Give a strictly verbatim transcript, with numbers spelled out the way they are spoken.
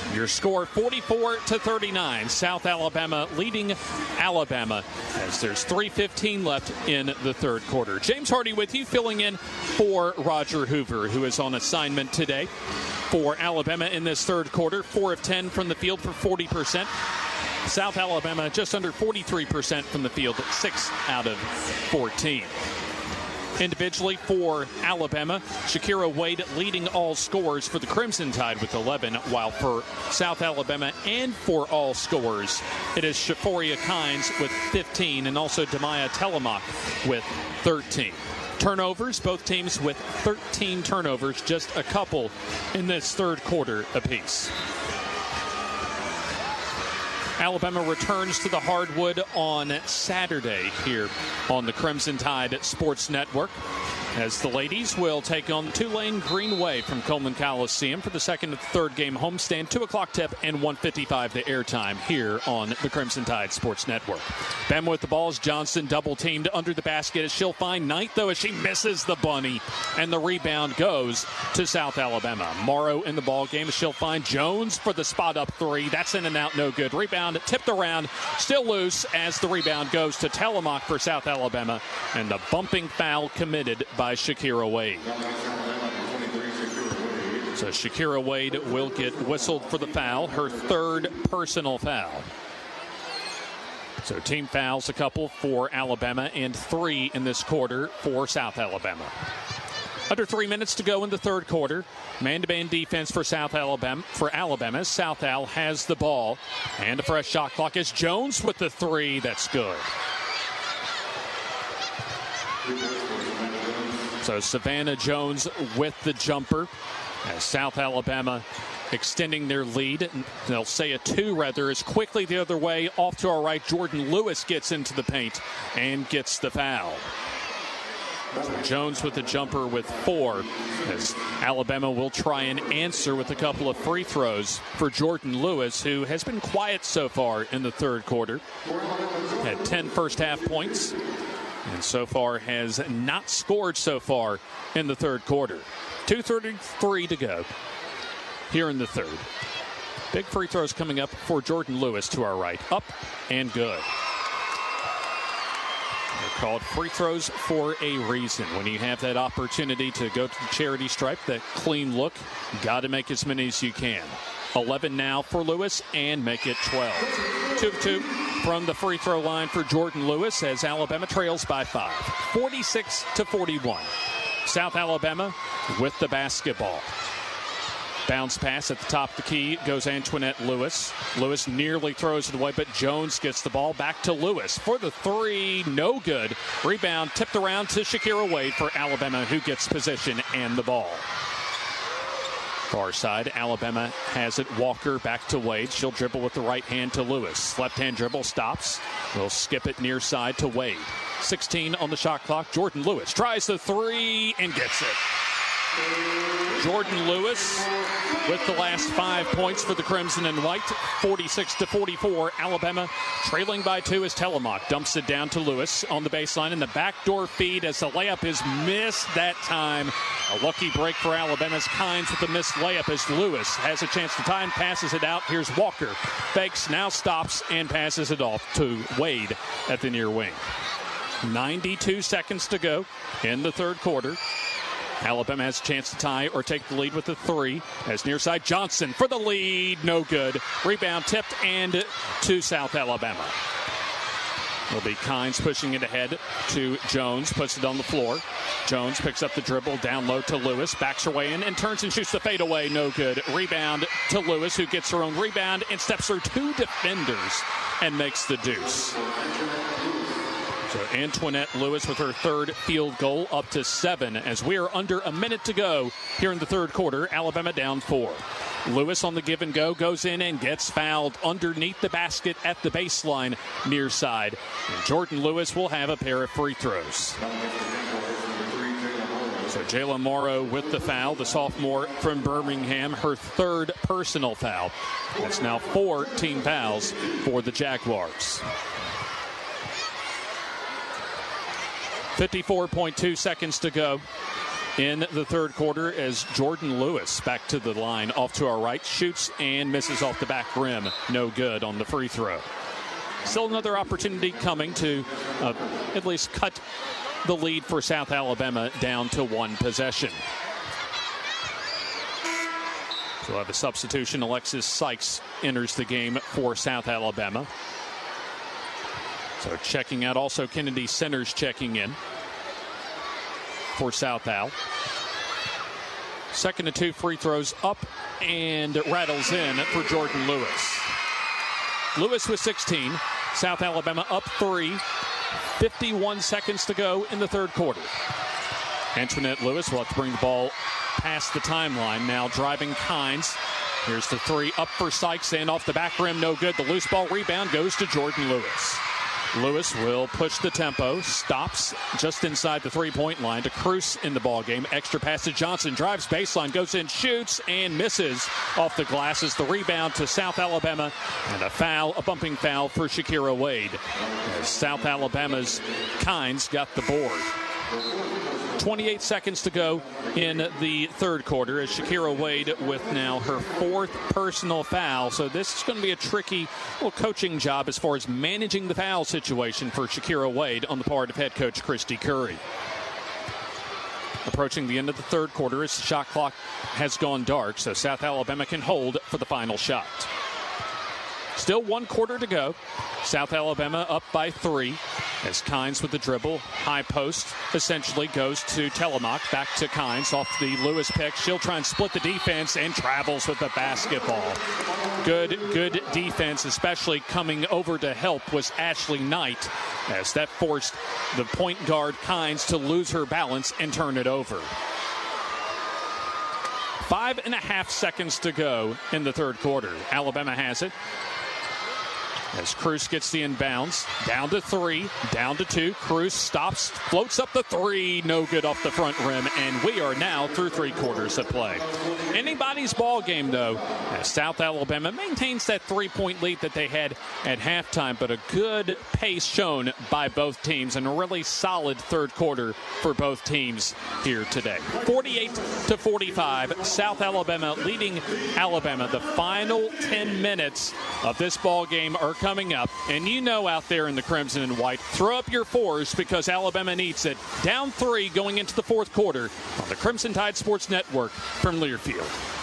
Your score forty-four to thirty-nine. South Alabama leading Alabama as there's three fifteen left in the third quarter. James Hardy with you, filling in for Roger Hoover, who is on assignment today for Alabama in this third quarter. four of ten from the field for forty percent. South Alabama just under forty-three percent from the field, six out of fourteen. Individually for Alabama, Shakira Wade leading all scorers for the Crimson Tide with eleven, while for South Alabama and for all scorers, it is Shaforia Kynes with fifteen and also Demaya Telemock with thirteen. Turnovers, both teams with thirteen turnovers, just a couple in this third quarter apiece. Alabama returns to the hardwood on Saturday here on the Crimson Tide Sports Network, as the ladies will take on Tulane Green Wave from Coleman Coliseum for the second and third game homestand. two o'clock tip and one fifty-five the airtime here on the Crimson Tide Sports Network. Bama with the ball as Johnson double-teamed under the basket as she'll find Knight, though, as she misses the bunny, and the rebound goes to South Alabama. Morrow in the ball game as she'll find Jones for the spot-up three. That's in and out, no good. Rebound tipped around, still loose as the rebound goes to Telemock for South Alabama, and the bumping foul committed by Shakira Wade. So Shakira Wade will get whistled for the foul, her third personal foul. So team fouls, a couple for Alabama and three in this quarter for South Alabama. Under three minutes to go in the third quarter. Man-to-man defense for South Alabama. For Alabama, South Al has the ball. And a fresh shot clock as Jones with the three. That's good. So Savannah Jones with the jumper. As South Alabama extending their lead. They'll say a two, rather, as quickly the other way. Off to our right, Jordan Lewis gets into the paint and gets the foul. So Jones with the jumper with four, as Alabama will try and answer with a couple of free throws for Jordan Lewis, who has been quiet so far in the third quarter. Had ten first half points, and so far has not scored so far in the third quarter. two thirty-three to go here in the third. Big free throws coming up for Jordan Lewis to our right. Up and good. They're called free throws for a reason. When you have that opportunity to go to the charity stripe, that clean look, got to make as many as you can. eleven now for Lewis and make it twelve. two two from the free throw line for Jordan Lewis as Alabama trails by five. forty-six to forty-one. South Alabama with the basketball. Bounce pass at the top of the key goes Antoinette Lewis. Lewis nearly throws it away, but Jones gets the ball back to Lewis for the three. No good. Rebound tipped around to Shakira Wade for Alabama, who gets position and the ball. Far side, Alabama has it. Walker back to Wade. She'll dribble with the right hand to Lewis. Left hand dribble stops. We'll skip it near side to Wade. sixteen on the shot clock. Jordan Lewis tries the three and gets it. Jordan Lewis with the last five points for the Crimson and White. forty-six to forty-four. Alabama trailing by two as Telemock dumps it down to Lewis on the baseline, and the backdoor feed as the layup is missed that time. A lucky break for Alabama's Kynes with the missed layup as Lewis has a chance to tie and passes it out. Here's Walker. Fakes, now stops and passes it off to Wade at the near wing. ninety-two seconds to go in the third quarter. Alabama has a chance to tie or take the lead with the three as near side Johnson for the lead. No good. Rebound tipped and to South Alabama. It'll be Kynes pushing it ahead to Jones. Puts it on the floor. Jones picks up the dribble down low to Lewis. Backs her way in and turns and shoots the fadeaway. No good. Rebound to Lewis, who gets her own rebound and steps through two defenders and makes the deuce. So Antoinette Lewis with her third field goal, up to seven as we are under a minute to go here in the third quarter. Alabama down four. Lewis on the give and go goes in and gets fouled underneath the basket at the baseline near side. And Jordan Lewis will have a pair of free throws. So Jayla Morrow with the foul, the sophomore from Birmingham, her third personal foul. That's now four team fouls for the Jaguars. fifty-four point two seconds to go in the third quarter as Jordan Lewis back to the line off to our right, shoots and misses off the back rim. No good on the free throw. Still another opportunity coming to uh, at least cut the lead for South Alabama down to one possession. So we'll have a substitution. Alexis Sykes enters the game for South Alabama. So checking out also Kennedy Centers checking in for South Al. Second to two free throws up and rattles in for Jordan Lewis. Lewis with sixteen. South Alabama up three. fifty-one seconds to go in the third quarter. Antoinette Lewis will have to bring the ball past the timeline. Now driving Kynes. Here's the three up for Sykes and off the back rim. No good. The loose ball rebound goes to Jordan Lewis. Lewis will push the tempo, stops just inside the three-point line to Cruz in the ballgame. Extra pass to Johnson, drives baseline, goes in, shoots, and misses off the glasses. The rebound to South Alabama, and a foul, a bumping foul for Shakira Wade. As South Alabama's Kynes got the board. twenty-eight seconds to go in the third quarter as Shakira Wade with now her fourth personal foul. So this is going to be a tricky little coaching job as far as managing the foul situation for Shakira Wade on the part of head coach Christy Curry. Approaching the end of the third quarter as the shot clock has gone dark, so South Alabama can hold for the final shot. Still one quarter to go. South Alabama up by three as Kynes with the dribble. High post essentially goes to Telemoc. Back to Kynes off the Lewis pick. She'll try and split the defense and travels with the basketball. Good, good defense, especially coming over to help was Ashley Knight as that forced the point guard Kynes to lose her balance and turn it over. Five and a half seconds to go in the third quarter. Alabama has it. As Cruz gets the inbounds, down to three, down to two. Cruz stops, floats up the three, no good off the front rim, and we are now through three quarters of play. Anybody's ball game, though, as South Alabama maintains that three-point lead that they had at halftime, but a good pace shown by both teams and a really solid third quarter for both teams here today. forty-eight to forty-five, South Alabama leading Alabama. The final ten minutes of this ball game are coming up, and you know out there in the crimson and white, throw up your fours because Alabama needs it. Down three going into the fourth quarter on the Crimson Tide Sports Network from Learfield.